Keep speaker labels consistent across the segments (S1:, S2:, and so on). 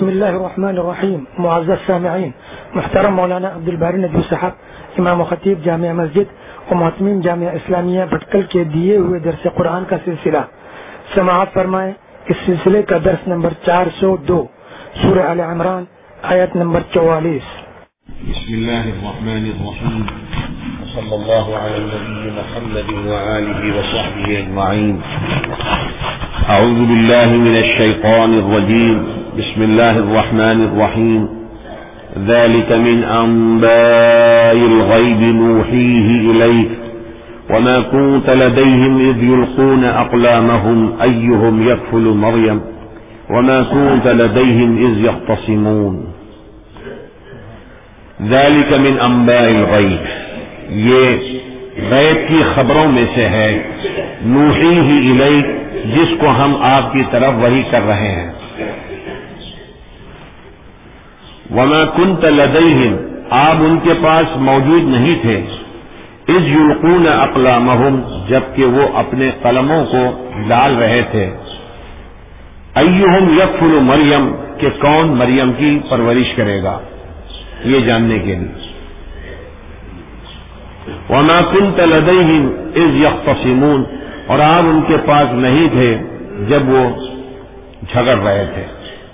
S1: بسم اللہ الرحمن الرحیم. معزز سامعین، محترم مولانا عبدالباری ندوی صاحب امام و خطیب جامع مسجد و محتمین جامعہ اسلامیہ بھٹکل کے دیے ہوئے درس قرآن کا سلسلہ سماعت فرمائیں. اس سلسلے کا درس نمبر 402 سورہ آل عمران آیت نمبر 44.
S2: بسم اللہ الرحمن الرحیم. صلی اللہ علی النبی محمد وآلہ وصحبہ اجمعین. اعوذ باللہ من الشیطان الرجیم. بسم اللہ الرحمن الرحیم. ذلك من أنباء الغيب نوحيه إليك وما كنت لديهم إذ يلقون أقلامهم أيهم يكفل مريم وما كنت لديهم إذ يختصمون. ذلك من أنباء الغيب، یہ غیب کی خبروں میں سے ہے. نوحیہ الیک، جس کو ہم آپ کی طرف وحی کر رہے ہیں. وما كنت لديهم، آپ ان کے پاس موجود نہیں تھے. اذ یلقون اقلامهم، جبکہ وہ اپنے قلموں کو ڈال رہے تھے. ایہم یکفل مریم، کہ کون مریم کی پرورش کرے گا، یہ جاننے کے لیے. وما كنت لديهم اذ يختصمون، اور آپ ان کے پاس نہیں تھے جب وہ جھگڑ رہے تھے.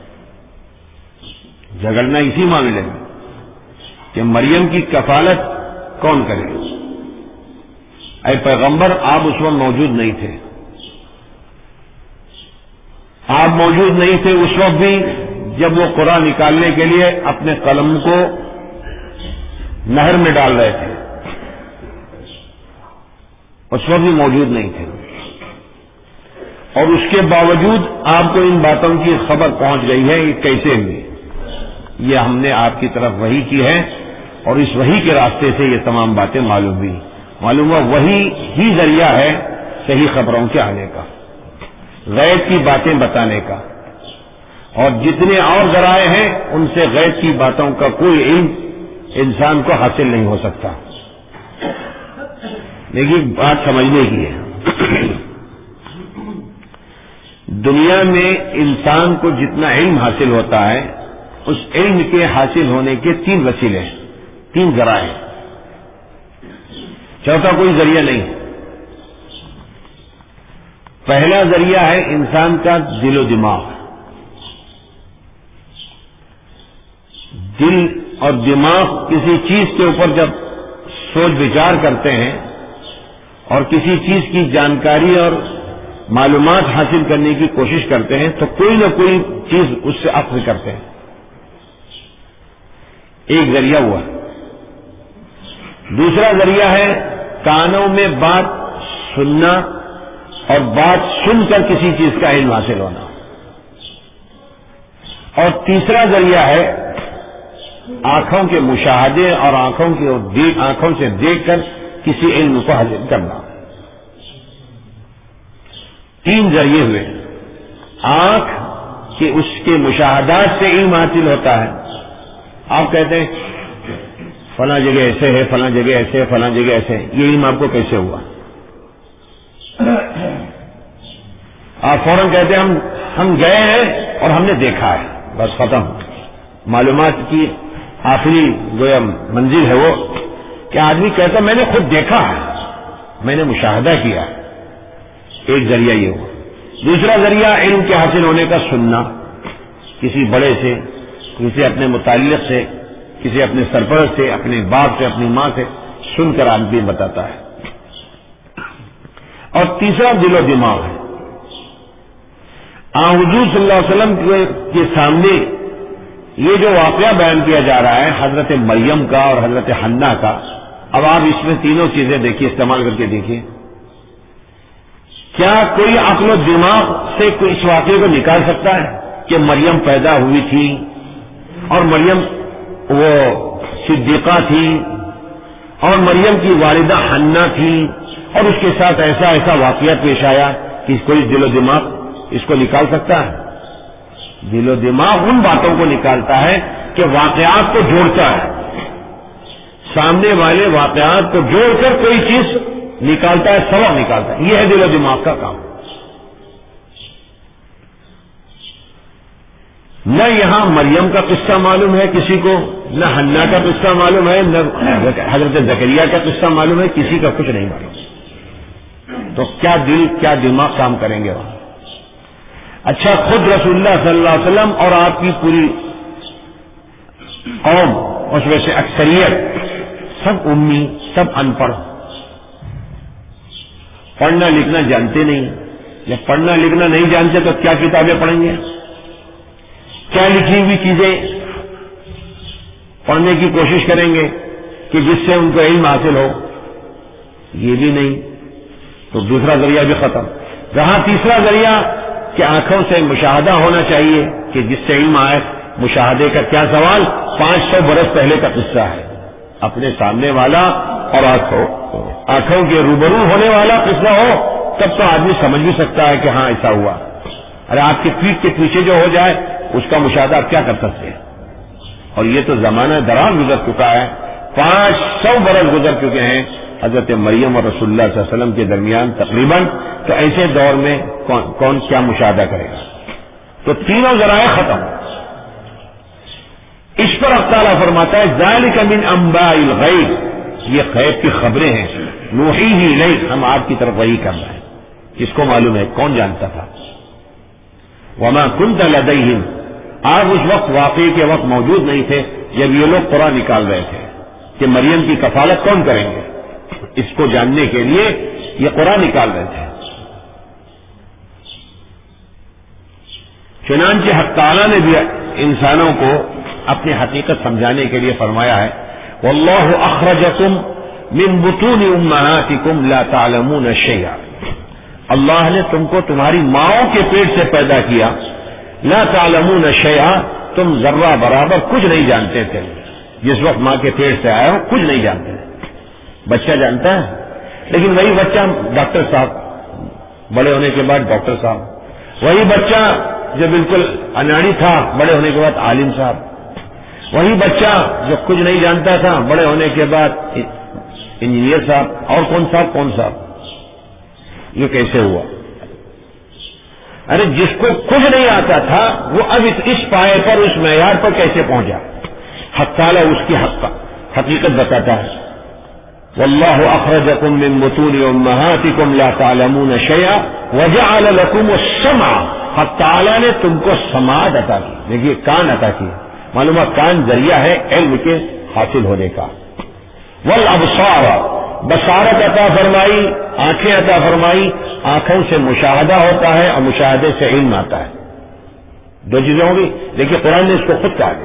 S2: جھگڑنا اسی معاملے میں کہ مریم کی کفالت کون کرے. اے پیغمبر، آپ اس وقت موجود نہیں تھے. آپ موجود نہیں تھے اس وقت بھی جب وہ قرآن نکالنے کے لیے اپنے قلم کو نہر میں ڈال رہے تھے. اس وقت بھی موجود نہیں تھے، اور اس کے باوجود آپ کو ان باتوں کی خبر پہنچ گئی ہے. یہ کیسے ہوئی؟ یہ ہم نے آپ کی طرف وحی کی ہے، اور اس وحی کے راستے سے یہ تمام باتیں معلوم ہوئی. معلوم ہوا وحی ہی ذریعہ ہے صحیح خبروں کے آنے کا، غیب کی باتیں بتانے کا. اور جتنے اور ذرائع ہیں ان سے غیب کی باتوں کا کوئی علم انسان کو حاصل نہیں ہو سکتا. لیکن بات سمجھنے کی ہے. دنیا میں انسان کو جتنا علم حاصل ہوتا ہے، اس علم کے حاصل ہونے کے 3 وسیلے ہیں، 3 ذرائع. چوتھا کوئی ذریعہ نہیں. پہلا ذریعہ ہے انسان کا دل و دماغ. دل اور دماغ کسی چیز کے اوپر جب سوچ وچار کرتے ہیں اور کسی چیز کی جانکاری اور معلومات حاصل کرنے کی کوشش کرتے ہیں تو کوئی نہ کوئی چیز اس سے اخذ کرتے ہیں. ایک ذریعہ ہوا. دوسرا ذریعہ ہے کانوں میں بات سننا اور بات سن کر کسی چیز کا علم حاصل ہونا. اور تیسرا ذریعہ ہے آنکھوں کے مشاہدے اور آنکھوں سے دیکھ کر کسی علم کو حاصل کرنا. 3 ذریعے ہوئے. آنکھ کہ اس کے مشاہدات سے علم حاصل ہوتا ہے. آپ کہتے ہیں فلاں جگہ ایسے ہے، فلاں جگہ ایسے ہے، فلاں جگہ ایسے ہے. یہ علم آپ کو کیسے ہوا؟ آپ فوراً کہتے ہیں ہم گئے ہیں اور ہم نے دیکھا ہے، بس ختم. معلومات کی آخری گویا منزل ہے وہ کہ آدمی کہتا میں نے خود دیکھا ہے، میں نے مشاہدہ کیا ہے. ایک ذریعہ یہ ہوا. دوسرا ذریعہ علم کے حاصل ہونے کا سننا، کسی بڑے سے، کسی اپنے متعلق سے، کسی اپنے سرپرست سے، اپنے باپ سے، اپنی ماں سے سن کر آدمی بتاتا ہے. اور تیسرا دل و دماغ ہے. حضور صلی اللہ علیہ وسلم کے سامنے یہ جو واقعہ بیان کیا جا رہا ہے حضرت مریم کا اور حضرت حنا کا، اب آپ اس میں تینوں چیزیں دیکھیے، استعمال کر کے دیکھیے. کیا کوئی عقل و دماغ سے کوئی اس واقعے کو نکال سکتا ہے کہ مریم پیدا ہوئی تھی اور مریم وہ صدیقہ تھی اور مریم کی والدہ حنا تھی اور اس کے ساتھ ایسا ایسا واقعہ پیش آیا کہ کوئی دل و دماغ اس کو نکال سکتا ہے؟ دل و دماغ ان باتوں کو نکالتا ہے کہ واقعات کو جوڑتا ہے، سامنے والے واقعات کو جوڑ کر کوئی چیز نکالتا ہے، سبق نکالتا ہے. یہ ہے دل و دماغ کا کام. نہ یہاں مریم کا قصہ معلوم ہے کسی کو، نہ حنا کا قصہ معلوم ہے، نہ حضرت زکریا کا قصہ معلوم ہے، کسی کا کچھ نہیں معلوم. تو کیا دل کیا دماغ کام کریں گے وہاں؟ اچھا، خود رسول اللہ صلی اللہ علیہ وسلم اور آپ کی پوری قوم، اس میں سے اکثریت سب امی، سب ان پڑھ، پڑھنا لکھنا جانتے نہیں. جب پڑھنا لکھنا نہیں جانتے تو کیا کتابیں پڑھیں گے؟ کیا لکھی ہوئی چیزیں پڑھنے کی کوشش کریں گے کہ جس سے ان کو علم حاصل ہو؟ یہ بھی نہیں. تو دوسرا ذریعہ بھی ختم. رہا تیسرا ذریعہ کہ آنکھوں سے مشاہدہ ہونا چاہیے کہ جس سے علم آئے. مشاہدے کا کیا سوال؟ 500 برس پہلے کا قصہ ہے. اپنے سامنے والا اور آنکھوں کے روبرو ہونے والا قصہ ہو تب تو آدمی سمجھ بھی سکتا ہے کہ ہاں ایسا ہوا. ارے آپ کی پیٹھ کے پیچھے جو ہو جائے اس کا مشاہدہ آپ کیا کر سکتے ہیں؟ اور یہ تو زمانہ دراز گزر چکا ہے. 500 برس گزر چکے ہیں حضرت مریم اور رسول اللہ صلی اللہ علیہ وسلم کے درمیان تقریباً. تو ایسے دور میں کون کیا مشاہدہ کرے گا؟ تو تینوں ذرائع ختم. اس پر اللہ تعالیٰ فرماتا ہے ذالک من انباء الغیب، یہ غیب کی خبریں ہیں. نوحیہ الیک، ہم آپ کی طرف وحی کر رہے ہیں. کس کو معلوم ہے؟ کون جانتا تھا؟ وما کنت لدیہم، آپ اس وقت واقعے کے وقت موجود نہیں تھے جب یہ لوگ قرآن نکال رہے تھے کہ مریم کی کفالت کون کریں گے. اس کو جاننے کے لیے یہ قرآن نکال رہے تھے. چنانچہ حق تعالیٰ نے بھی انسانوں کو اپنی حقیقت سمجھانے کے لیے فرمایا ہے واللہ اخرجکم من بطون امہاتکم لا تعلمون شیئا، اللہ نے تم کو تمہاری ماؤں کے پیٹ سے پیدا کیا. لا تعلمون شیئا، تم ذرہ برابر کچھ نہیں جانتے تھے. جس وقت ماں کے پیٹ سے آیا ہو کچھ نہیں جانتے تھے. بچہ جانتا ہے، لیکن وہی بچہ ڈاکٹر صاحب، بڑے ہونے کے بعد ڈاکٹر صاحب. وہی بچہ جو بالکل اناڑی تھا بڑے ہونے کے بعد عالم صاحب. وہی بچہ جو کچھ نہیں جانتا تھا بڑے ہونے کے بعد انجینئر صاحب. اور کون صاحب؟ یہ کیسے ہوا؟ ارے جس کو کچھ نہیں آتا تھا وہ اب اس پائے پر، اس معیار پر کیسے پہنچا؟ حق تعالیٰ اس کی حقیقت بتاتا ہے واللہ اخرجکم من بطون امہاتکم لا تعلمون شیئا وجعل لکم السمع، حق تعالیٰ نے تم کو سماعت عطا کی. دیکھیے کان عطا کی، معلومہ کان ذریعہ ہے علم کے حاصل ہونے کا. والابصار، بصارت عطا فرمائی، آنکھیں عطا فرمائی. آنکھوں سے مشاہدہ ہوتا ہے اور مشاہدے سے علم آتا ہے. دو چیزیں ہوں گی. دیکھیے قرآن نے اس کو خود کہا.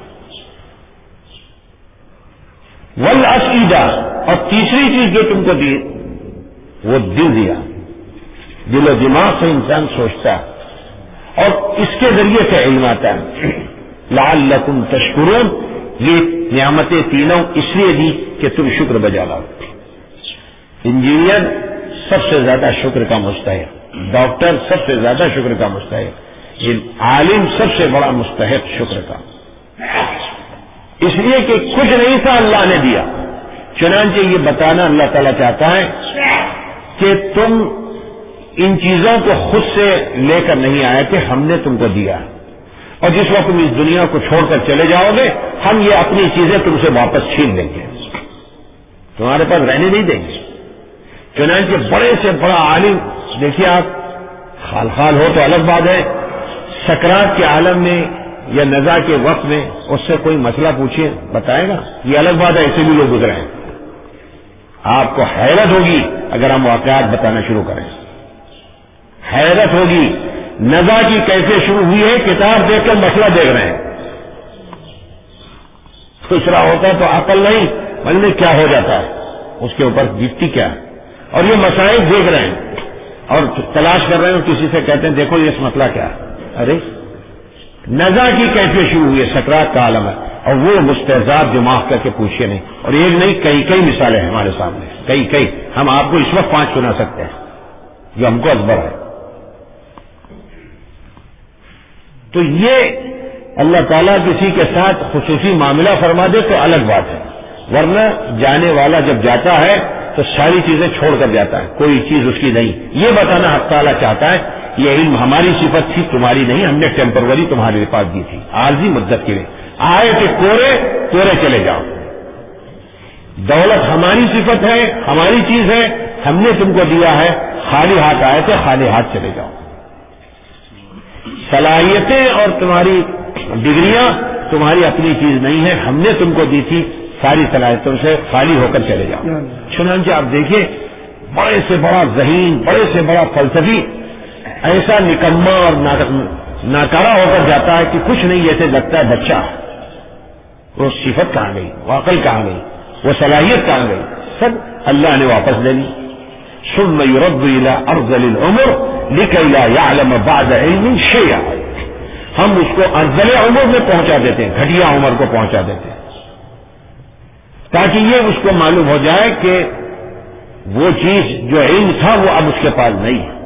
S2: والافئدہ، اور تیسری چیز جو تم کو دی وہ دل دیا. دل و دماغ سے انسان سوچتا ہے اور اس کے ذریعے سے علم آتا ہے. لعلکم تشکرون، یہ نعمتیں تینوں اس لیے دی کہ تم شکر بجا لاؤ. انجینئر سب سے زیادہ شکر کا مستحق، ڈاکٹر سب سے زیادہ شکر کا مستحق، عالم سب سے بڑا مستحق شکر کا. اس لیے کہ کچھ نہیں تھا اللہ نے دیا. چنانچہ یہ بتانا اللہ تعالیٰ چاہتا ہے کہ تم ان چیزوں کو خود سے لے کر نہیں آئے کہ ہم نے تم کو دیا، اور جس وقت تم اس دنیا کو چھوڑ کر چلے جاؤ گے ہم یہ اپنی چیزیں تم سے واپس چھین لیں گے، تمہارے پاس رہنے نہیں دیں گے. چنانچہ بڑے سے بڑا عالم، دیکھیے آپ خال ہو تو الگ بات ہے، سکرات کے عالم میں یا نزا کے وقت میں اس سے کوئی مسئلہ پوچھیے بتائے گا. یہ الگ بات ہے، ایسے بھی لوگ گزرے ہیں. آپ کو حیرت ہوگی اگر ہم واقعات بتانا شروع کریں. حیرت ہوگی نزا کی کیسے شروع ہوئی ہے، کتاب دیکھ کر مسئلہ دیکھ رہے ہیں. دوسرا ہوتا تو عقل نہیں معلوم کیا ہو جاتا ہے، اس کے اوپر بیتتی کیا ہے. اور یہ مسائل دیکھ رہے ہیں اور تلاش کر رہے ہیں، کسی سے کہتے ہیں دیکھو یہ مسئلہ کیا ہے. ارے نزا کی کیسے شروع ہوئی ہے، سکرات کا عالم ہے، اور وہ مستحضاب دماغ کر کے پوچھے نہیں. اور ایک نہیں کئی مثالیں ہیں ہمارے سامنے، کئی ہم آپ کو اس وقت 5 سنا سکتے ہیں جو ہم کو ازبر ہے. تو یہ اللہ تعالیٰ کسی کے ساتھ خصوصی معاملہ فرما دے تو الگ بات ہے، ورنہ جانے والا جب جاتا ہے تو ساری چیزیں چھوڑ کر جاتا ہے، کوئی چیز اس کی نہیں. یہ بتانا حق تعالیٰ چاہتا ہے یہ علم ہماری صفت تھی، تمہاری نہیں، ہم نے ٹیمپروری تمہارے پاس دی تھی، عارضی مدت کے لیے آئے کہ کورے چلے جاؤ۔ دولت ہماری صفت ہے، ہماری چیز ہے، ہم نے تم کو دیا ہے، خالی ہاتھ آئے تھے، خالی ہاتھ چلے جاؤ۔ صلاحیتیں اور تمہاری ڈگریاں تمہاری اپنی چیز نہیں ہے، ہم نے تم کو دی تھی، ساری صلاحیتوں سے خالی ہو کر چلے جاؤ۔ چنانچہ آپ دیکھیے، بڑے سے بڑا ذہین، بڑے سے بڑا فلسفی ایسا نکما اور ناکارہ ہو کر جاتا ہے کہ کچھ نہیں، جیسے لگتا ہے بچہ۔ وہ صفت کہاں گئی، وہ عقل کہاں گئی، وہ صلاحیت کہاں گئی، سب اللہ نے واپس لے لی۔ ثم يرد الى ارذل العمر لكي لا يعلم بعد علم شيئا، ہم اس کو ارذل عمر میں پہنچا دیتے ہیں، گھٹیا عمر کو پہنچا دیتے ہیں، تاکہ یہ اس کو معلوم ہو جائے کہ وہ چیز جو علم تھا وہ اب اس کے پاس نہیں ہے۔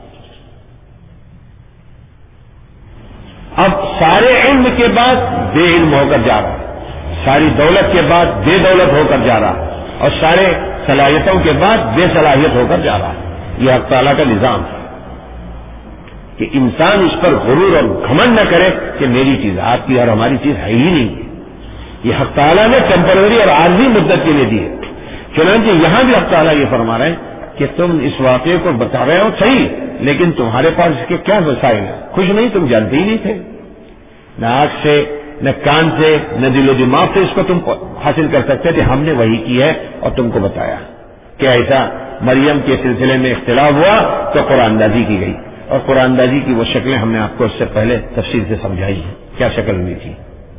S2: اب سارے علم کے بعد بے علم ہو کر جا رہا، ساری دولت کے بعد بے دولت ہو کر جا رہا، اور سارے صلاحیتوں کے بعد بے صلاحیت ہو کر جا رہا ہے۔ یہ حق تعالیٰ کا نظام ہے کہ انسان اس پر غرور اور گھمنڈ نہ کرے کہ میری چیز آپ کی اور ہماری چیز ہے ہی نہیں۔ یہ حق تعالیٰ نے ٹیمپرری اور عارضی مدت کے لیے دی ہے۔ چنانچہ یہاں بھی حق تعالیٰ یہ فرما رہے ہیں کہ تم اس واقعے کو بتا رہے ہو صحیح، لیکن تمہارے پاس اس کے کیا وسائل ہیں؟ کچھ نہیں، تم جانتے ہی نہیں تھے، نہ آنکھ سے، نہ کان سے، نہ دل و دماغ سے اس کو تم حاصل کر سکتے تھے۔ ہم نے وہی کی ہے اور تم کو بتایا کہ ایسا مریم کے سلسلے میں اختلاف ہوا تو قرآن اندازی کی گئی، اور قرآن اندازی کی وہ شکلیں ہم نے آپ کو اس سے پہلے تفصیل سے سمجھائی ہیں، کیا شکل ہوئی تھی۔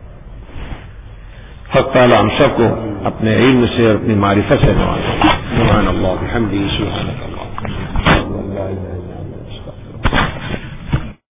S2: حق تعالیٰ ہم سب کو اپنے علم سے اور اپنی معرفت سے نوازے۔ سبحان اللہ بحمدہ، سبحان اللہ۔